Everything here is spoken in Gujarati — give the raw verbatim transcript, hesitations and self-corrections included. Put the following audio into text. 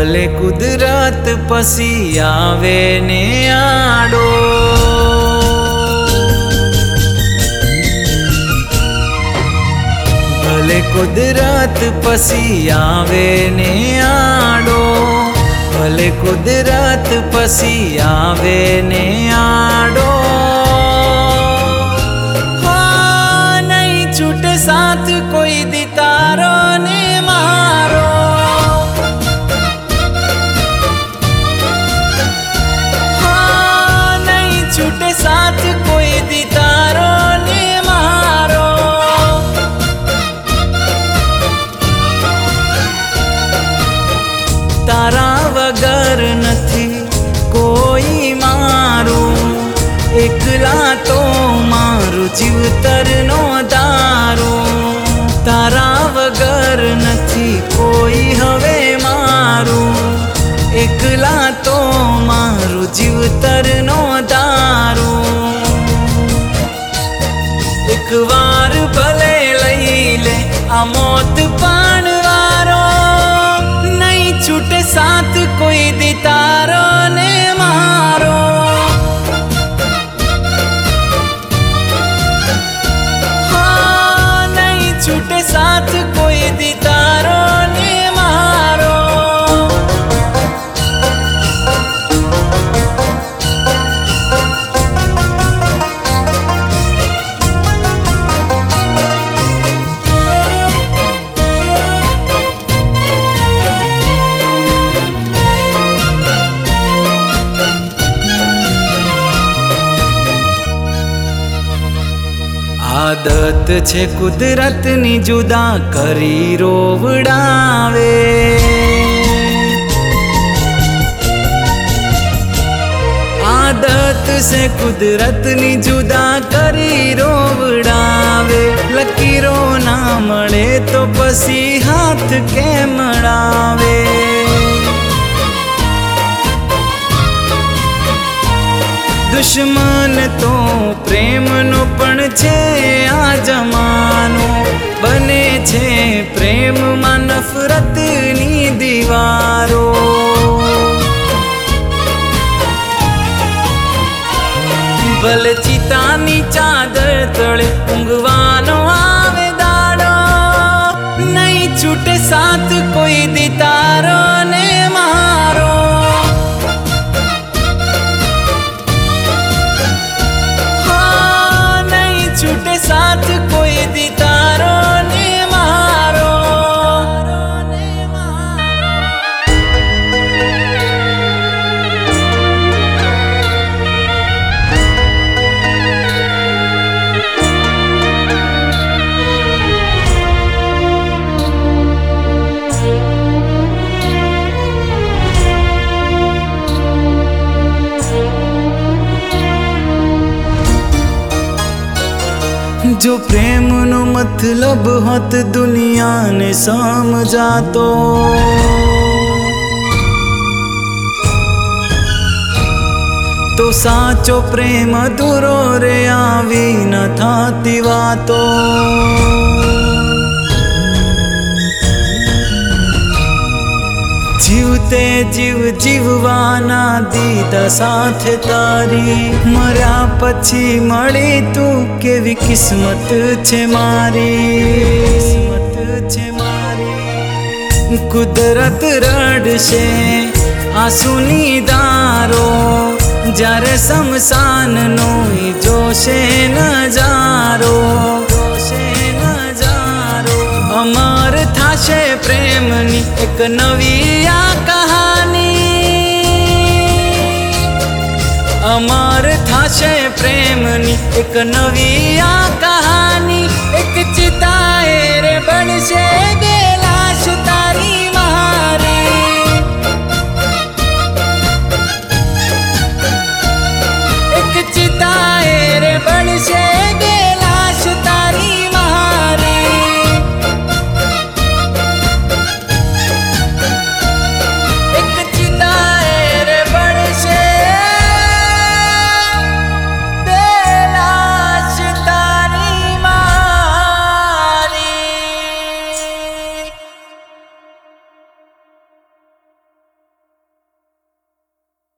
ભલે કુદરત પસી આવે ને આડો, ભલે કુદરત પસી આવે ને આડો, ભલે કુદરત પસી આવે ને આડો, હા નહીં છૂટે સાથ કોઈ દી તારો ને મારો, હા નહીં છૂટે સાથ કોઈ દી તારો ને મારો, તારા વગર નથી કોઈ મારું, એકલા તો મારું જીવતરનો દારૂ, તારા વગર નથી કોઈ હવે મારું, એકલા તો મારું જીવતરનો દારૂ, એક વાર ભલે લઈ લે આ મોત પણ વારો, નહીં છૂટે સાથ કોઈ દી તારો ને મારો, હા નહીં છૂટે સાથ કોઈ દી તારો ને મારો, આદત છે કુદરતની જુદા કરી રોવડાવે, આદત છે કુદરતની જુદા કરી રોવડાવે, લકીરો ના મળે તો પછી હાથ કેમ મળાવે, દુશ્મન તો પ્રેમનો પણ છે આ જમાનો, બને છે પ્રેમમાં નફરતની દીવારો, ભલે ચિતાની ચાદર તળે ઊંઘવાનો આવે દાડો, નહીં છૂટે સાથ કોઈ દી તારો ને મારો, છૂટે સાથ કોઈ દી તારો ને મારો, જો પ્રેમનો મતલબ હોત દુનિયાને સમજાતો, તો સાચો પ્રેમ અધૂરો રે આવી ન થાતી વાતો, જીવતે જીવ જીવવાના દીધા સાથે તારી, મર્યા પછી મળી તું કેવી કિસ્મત છે મારી, કિસ્મત છે મારી, કુદરત રડશે આંસુની ધારો, જ્યારે શમશાનનો જોશે નજારો, જોશે નજારો, અમર થાશે પ્રેમની એક નવી આ કહાની, અમર થાશે પ્રેમની એક નવી આ કહાની, એક ચિતા